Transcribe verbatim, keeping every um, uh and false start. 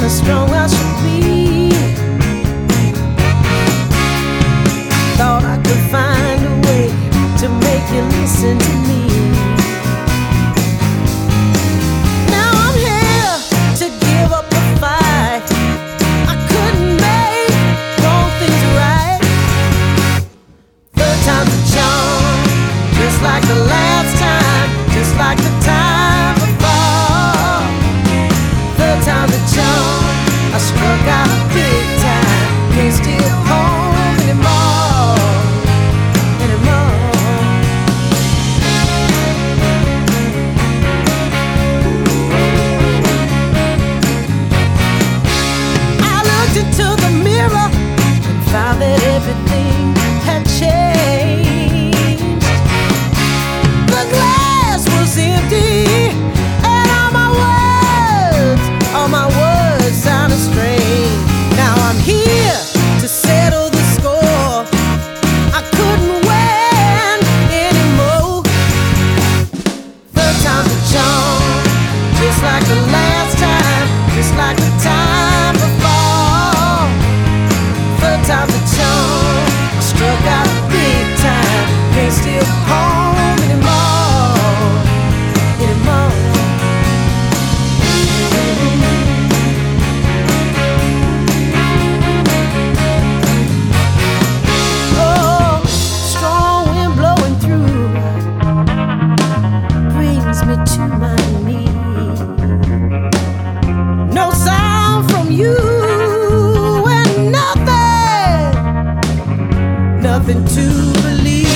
strong I should be. Thought I could find a way to make you listen to me. Now I'm here to give up the fight. I couldn't make wrong things right. Third time's a charm, just like the last time, just like the time before. Third time's a charm, I struck out big time. Can't steal home anymore, anymore. I looked into the mirror and found that everything had changed. The glass was empty, and all my words, all my words sounded strange. Now I'm here to settle the score. I couldn't win anymore. Third time's a charm, just like the last time, just like the time before. Third time's a charm, I struck out big time. Can't steal home anymore, anymore. Oh, strong wind blowing through brings me to my knees. No sound from you and nothing, nothing to believe.